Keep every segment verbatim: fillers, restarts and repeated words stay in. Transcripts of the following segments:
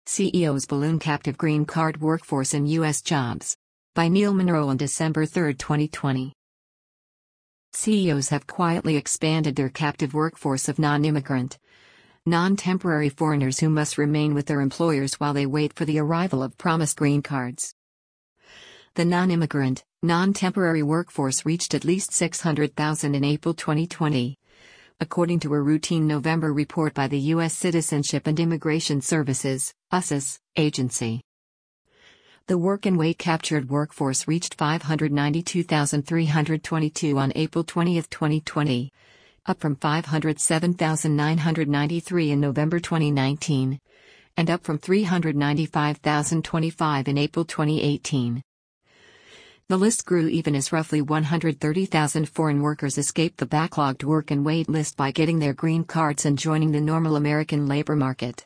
C E Os Balloon Captive Green Card Workforce in U S Jobs. By Neil Monroe on December third, twenty twenty. C E Os have quietly expanded their captive workforce of non-immigrant, non-temporary foreigners who must remain with their employers while they wait for the arrival of promised green cards. The non-immigrant, non-temporary workforce reached at least six hundred thousand in April twenty twenty, according to a routine November report by the U S Citizenship and Immigration Services (U S C I S) agency. The work and wait captured workforce reached five hundred ninety-two thousand three hundred twenty-two on April twentieth, twenty twenty, up from five hundred seven thousand nine hundred ninety-three in November twenty nineteen, and up from three hundred ninety-five thousand twenty-five in April twenty eighteen. The list grew even as roughly one hundred thirty thousand foreign workers escaped the backlogged work and wait list by getting their green cards and joining the normal American labor market.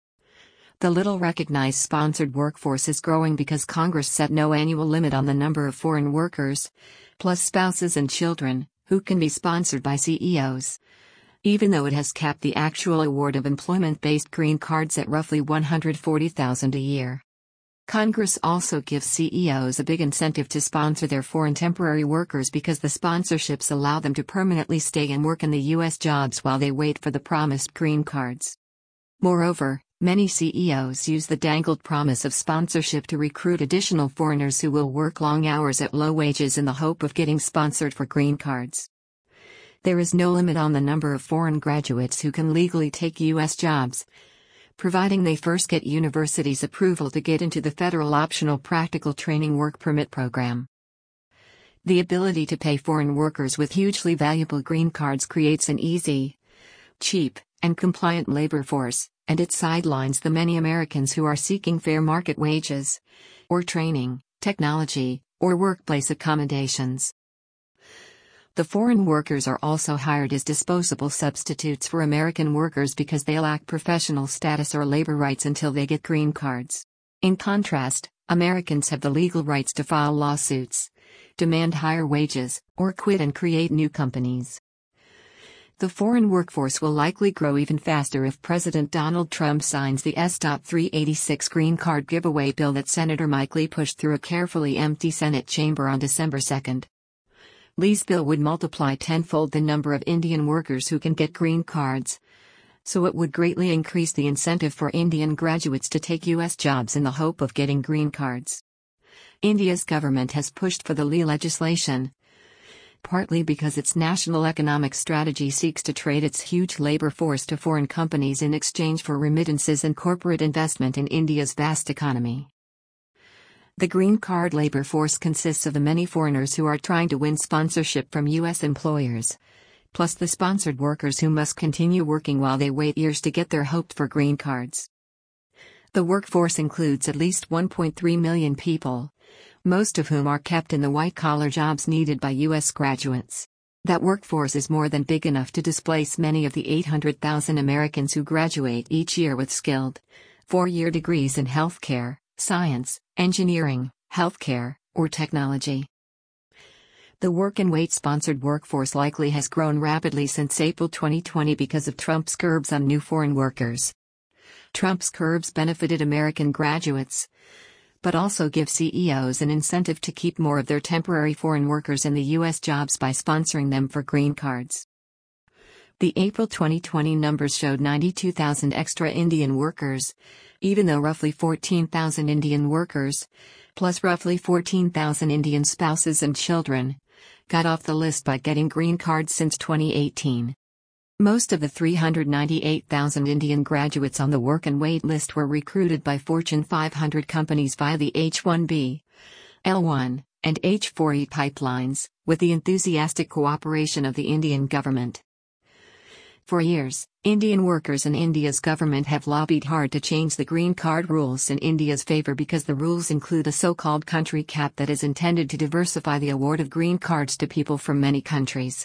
The little recognized sponsored workforce is growing because Congress set no annual limit on the number of foreign workers, plus spouses and children, who can be sponsored by C E Os, even though it has capped the actual award of employment-based green cards at roughly one hundred forty thousand a year. Congress also gives C E Os a big incentive to sponsor their foreign temporary workers because the sponsorships allow them to permanently stay and work in the U S jobs while they wait for the promised green cards. Moreover, many C E Os use the dangled promise of sponsorship to recruit additional foreigners who will work long hours at low wages in the hope of getting sponsored for green cards. There is no limit on the number of foreign graduates who can legally take U S jobs, providing they first get university's approval to get into the federal optional practical training work permit program. The ability to pay foreign workers with hugely valuable green cards creates an easy, cheap, and compliant labor force, and it sidelines the many Americans who are seeking fair market wages, or training, technology, or workplace accommodations. The foreign workers are also hired as disposable substitutes for American workers because they lack professional status or labor rights until they get green cards. In contrast, Americans have the legal rights to file lawsuits, demand higher wages, or quit and create new companies. The foreign workforce will likely grow even faster if President Donald Trump signs the S three eighty-six green card giveaway bill that Senator Mike Lee pushed through a carefully empty Senate chamber on December second. Lee's bill would multiply tenfold the number of Indian workers who can get green cards, so it would greatly increase the incentive for Indian graduates to take U S jobs in the hope of getting green cards. India's government has pushed for the Lee legislation, partly because its national economic strategy seeks to trade its huge labor force to foreign companies in exchange for remittances and corporate investment in India's vast economy. The green card labor force consists of the many foreigners who are trying to win sponsorship from U S employers, plus the sponsored workers who must continue working while they wait years to get their hoped-for green cards. The workforce includes at least one point three million people, most of whom are kept in the white-collar jobs needed by U S graduates. That workforce is more than big enough to displace many of the eight hundred thousand Americans who graduate each year with skilled, four-year degrees in healthcare, science, engineering, healthcare, or technology. The work and wait sponsored workforce likely has grown rapidly since April twenty twenty because of Trump's curbs on new foreign workers. Trump's curbs benefited American graduates, but also give C E Os an incentive to keep more of their temporary foreign workers in the U S jobs by sponsoring them for green cards. The April twenty twenty numbers showed ninety-two thousand extra Indian workers, even though roughly fourteen thousand Indian workers, plus roughly fourteen thousand Indian spouses and children, got off the list by getting green cards since twenty eighteen. Most of the three hundred ninety-eight thousand Indian graduates on the work and wait list were recruited by Fortune five hundred companies via the H one B, L one, and H four E pipelines, with the enthusiastic cooperation of the Indian government. For years, Indian workers and India's government have lobbied hard to change the green card rules in India's favor because the rules include a so-called country cap that is intended to diversify the award of green cards to people from many countries.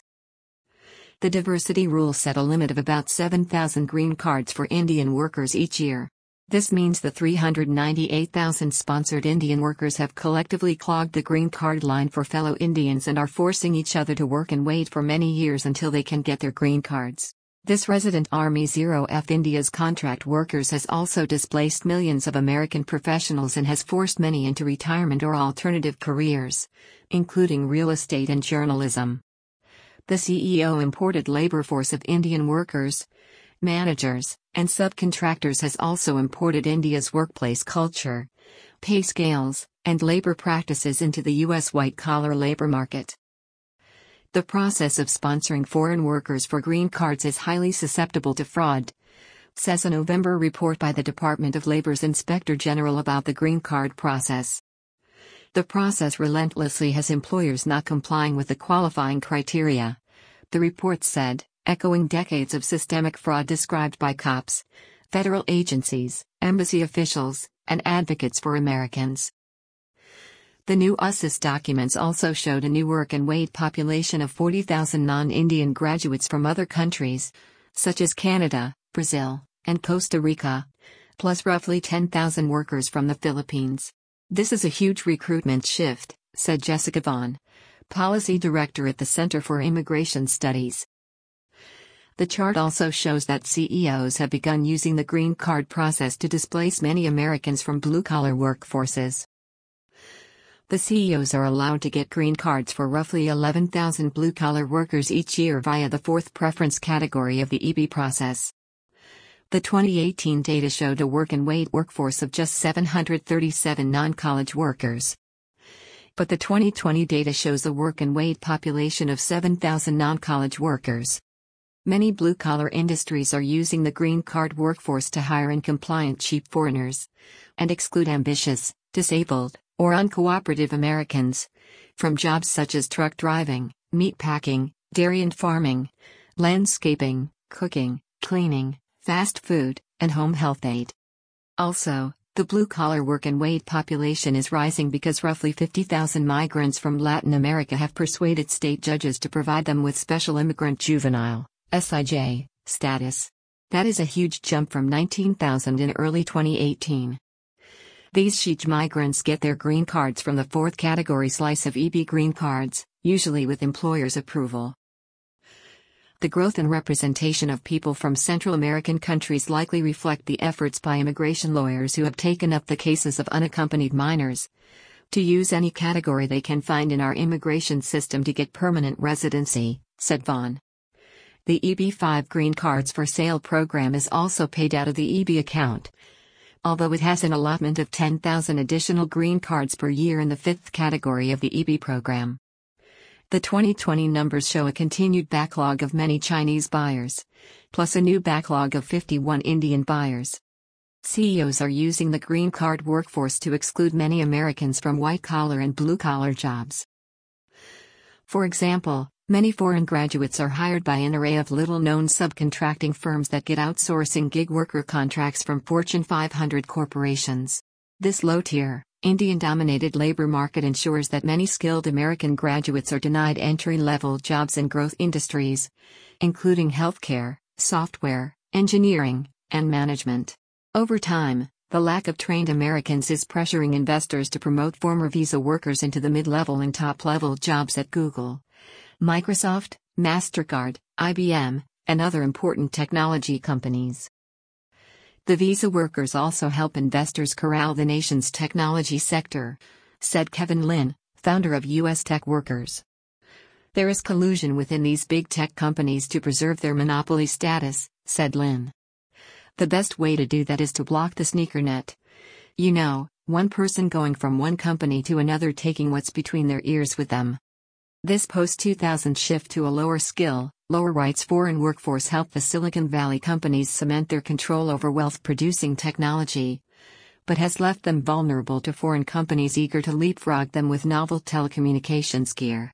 The diversity rule set a limit of about seven thousand green cards for Indian workers each year. This means the three hundred ninety-eight thousand sponsored Indian workers have collectively clogged the green card line for fellow Indians and are forcing each other to work and wait for many years until they can get their green cards. This Resident Army Zero F India's contract workers has also displaced millions of American professionals and has forced many into retirement or alternative careers, including real estate and journalism. The C E O imported labor force of Indian workers, managers, and subcontractors has also imported India's workplace culture, pay scales, and labor practices into the U S white-collar labor market. The process of sponsoring foreign workers for green cards is highly susceptible to fraud, says a November report by the Department of Labor's Inspector General about the green card process. The process relentlessly has employers not complying with the qualifying criteria, the report said, echoing decades of systemic fraud described by cops, federal agencies, embassy officials, and advocates for Americans. The new U S C I S documents also showed a new work and wage population of forty thousand non-Indian graduates from other countries, such as Canada, Brazil, and Costa Rica, plus roughly ten thousand workers from the Philippines. This is a huge recruitment shift, said Jessica Vaughn, Policy Director at the Center for Immigration Studies. The chart also shows that C E Os have begun using the green card process to displace many Americans from blue-collar workforces. The C E Os are allowed to get green cards for roughly eleven thousand blue-collar workers each year via the fourth preference category of the E B process. The twenty eighteen data showed a work and wage workforce of just seven hundred thirty-seven non-college workers. But the twenty twenty data shows a work and wage population of seven thousand non-college workers. Many blue-collar industries are using the green card workforce to hire in compliant cheap foreigners and exclude ambitious, disabled, or uncooperative Americans from jobs such as truck driving, meat packing, dairy and farming, landscaping, cooking, cleaning, fast food, and home health aid. Also, the blue-collar work and wage population is rising because roughly fifty thousand migrants from Latin America have persuaded state judges to provide them with special immigrant juvenile (S I J) status. That is a huge jump from nineteen thousand in early twenty eighteen. These S I J migrants get their green cards from the fourth category slice of E B green cards, usually with employers' approval. The growth and representation of people from Central American countries likely reflect the efforts by immigration lawyers who have taken up the cases of unaccompanied minors to use any category they can find in our immigration system to get permanent residency, said Vaughn. The E B five Green Cards for Sale program is also paid out of the E B account, although it has an allotment of ten thousand additional green cards per year in the fifth category of the E B program. The twenty twenty numbers show a continued backlog of many Chinese buyers, plus a new backlog of fifty-one Indian buyers. C E Os are using the green card workforce to exclude many Americans from white-collar and blue-collar jobs. For example, many foreign graduates are hired by an array of little-known subcontracting firms that get outsourcing gig worker contracts from Fortune five hundred corporations. This low-tier, Indian-dominated labor market ensures that many skilled American graduates are denied entry-level jobs in growth industries, including healthcare, software, engineering, and management. Over time, the lack of trained Americans is pressuring investors to promote former visa workers into the mid-level and top-level jobs at Google, Microsoft, MasterCard, I B M, and other important technology companies. The visa workers also help investors corral the nation's technology sector, said Kevin Lin, founder of U S Tech Workers. There is collusion within these big tech companies to preserve their monopoly status, said Lin. The best way to do that is to block the sneaker net. You know, one person going from one company to another taking what's between their ears with them. This post two thousand shift to a lower skill, lower rights foreign workforce helped the Silicon Valley companies cement their control over wealth-producing technology, but has left them vulnerable to foreign companies eager to leapfrog them with novel telecommunications gear.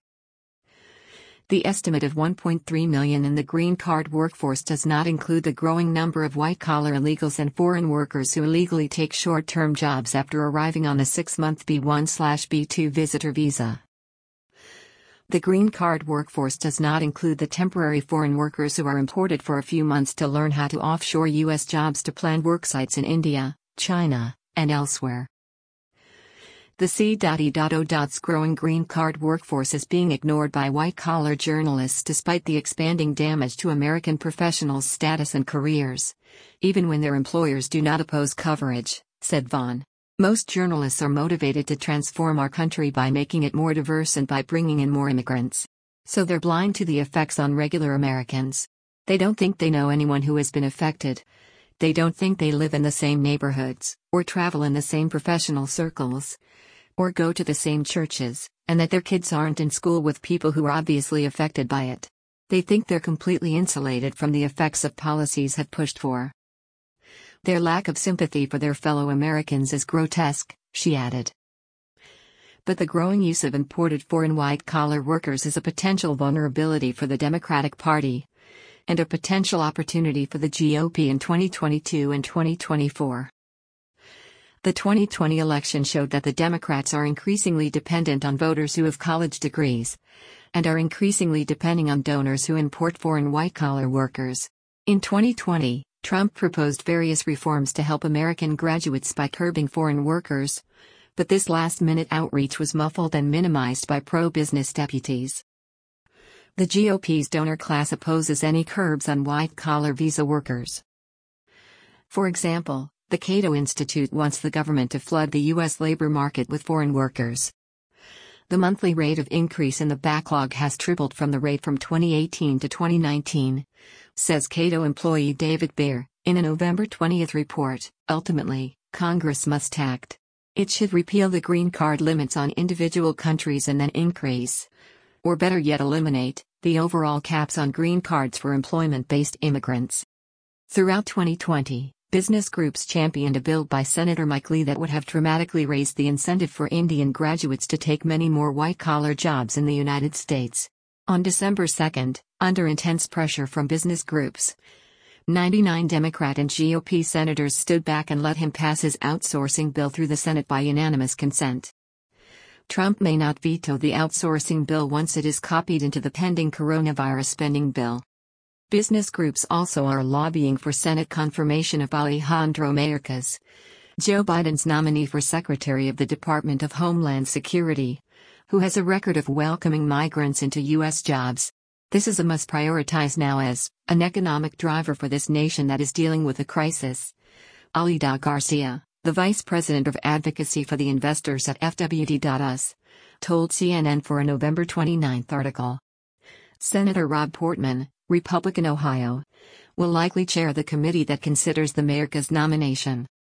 The estimate of one point three million in the green card workforce does not include the growing number of white-collar illegals and foreign workers who illegally take short-term jobs after arriving on a six-month B one B two visitor visa. The green card workforce does not include the temporary foreign workers who are imported for a few months to learn how to offshore U S jobs to planned worksites in India, China, and elsewhere. The C E O's growing green card workforce is being ignored by white-collar journalists despite the expanding damage to American professionals' status and careers, even when their employers do not oppose coverage, said Vaughn. Most journalists are motivated to transform our country by making it more diverse and by bringing in more immigrants. So they're blind to the effects on regular Americans. They don't think they know anyone who has been affected. They don't think they live in the same neighborhoods, or travel in the same professional circles, or go to the same churches, and that their kids aren't in school with people who are obviously affected by it. They think they're completely insulated from the effects of policies have pushed for. Their lack of sympathy for their fellow Americans is grotesque, she added. But the growing use of imported foreign white-collar workers is a potential vulnerability for the Democratic Party, and a potential opportunity for the G O P in twenty twenty-two and twenty twenty-four. The twenty twenty election showed that the Democrats are increasingly dependent on voters who have college degrees, and are increasingly depending on donors who import foreign white-collar workers. In twenty twenty, Trump proposed various reforms to help American graduates by curbing foreign workers, but this last-minute outreach was muffled and minimized by pro-business deputies. The G O P's donor class opposes any curbs on white-collar visa workers. For example, the Cato Institute wants the government to flood the U S labor market with foreign workers. The monthly rate of increase in the backlog has tripled from the rate from twenty eighteen to twenty nineteen, says Cato employee David Beer, in a November twentieth report. Ultimately, Congress must act. It should repeal the green card limits on individual countries and then increase, or better yet eliminate, the overall caps on green cards for employment-based immigrants. Throughout twenty twenty, business groups championed a bill by Senator Mike Lee that would have dramatically raised the incentive for Indian graduates to take many more white-collar jobs in the United States. On December second, under intense pressure from business groups, ninety-nine Democrat and G O P senators stood back and let him pass his outsourcing bill through the Senate by unanimous consent. Trump may not veto the outsourcing bill once it is copied into the pending coronavirus spending bill. Business groups also are lobbying for Senate confirmation of Alejandro Mayorkas, Joe Biden's nominee for Secretary of the Department of Homeland Security, who has a record of welcoming migrants into U S jobs. This is a must prioritize now as an economic driver for this nation that is dealing with a crisis. Alida Garcia, the vice president of advocacy for the investors at F W D dot U S, told C N N for a November twenty-ninth article. Senator Rob Portman, Republican Ohio, will likely chair the committee that considers the Mayorkas nomination.